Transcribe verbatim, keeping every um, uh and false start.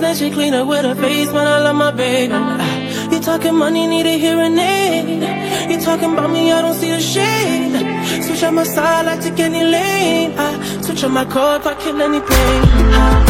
then she clean up with her face, man, I love my baby. You talking money, need a hearing aid. You talking about me, I don't see the shade. Switch on my side, I take any lane. I switch on my car if I kill any pain.